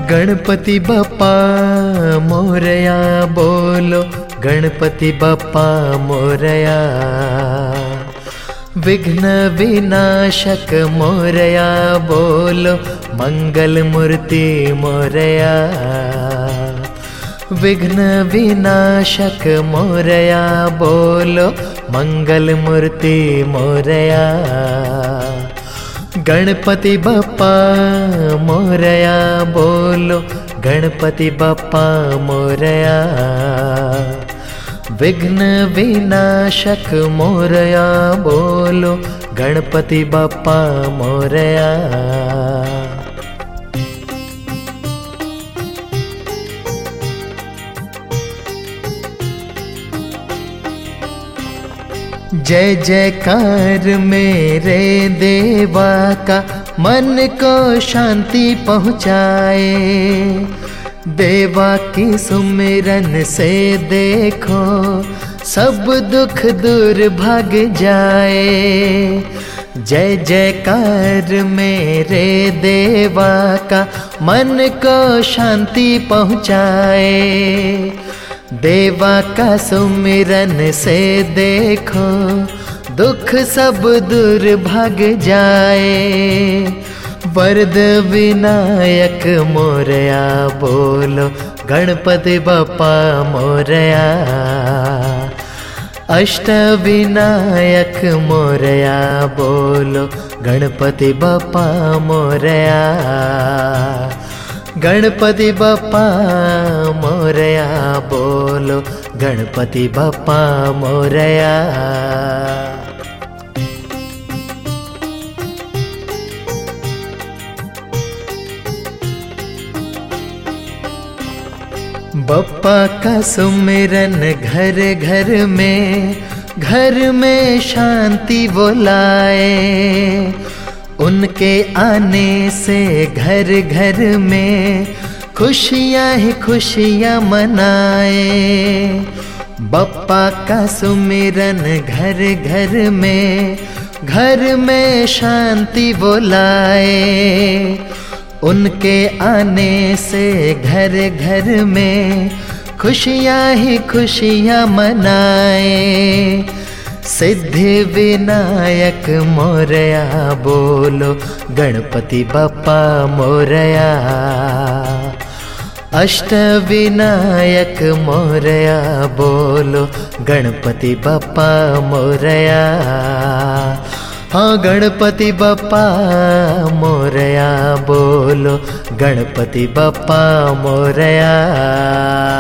गणपति बप्पा मोरया, बोलो गणपति बप्पा मोरया। विघ्न विनाशक मोरया, बोलो मंगल मूर्ति मोरया। विघ्न विनाशक मोरया, बोलो मंगल मूर्ति मोरया। गणपति बप्पा मोरया, बोलो गणपति बप्पा मोरया। विघ्न विनाशक मोरया, बोलो गणपति बप्पा मोरया। जय जयकार मेरे देवा का, मन को शांति पहुँचाए। देवा की सुमिरन से देखो, सब दुख दूर भाग जाए। जय जयकार मेरे देवा का, मन को शांति पहुँचाए। देवा का सुमिरन से देखो, दुख सब दूर भाग जाए। वरद विनायक मोरया, बोलो गणपति बप्पा मोरया। अष्ट विनायक मोरया, बोलो गणपति बप्पा मोरया। गणपति बप्पा मोरया, बोलो गणपति बप्पा मोरया। बप्पा का सुमिरन घर घर में शांति वो लाए। उनके आने से घर घर में खुशियाँ ही खुशियाँ मनाए। बप्पा का सुमिरन घर में शांति वो लाए। उनके आने से घर घर में खुशियाँ ही खुशियाँ मनाए। सिद्धि विनायक मोरया, बोलो गणपति बप्पा मोरया। अष्ट विनायक मोरया, बोलो गणपति बप्पा मोरया। हाँ गणपति बप्पा मोरया, बोलो गणपति बप्पा मोरया।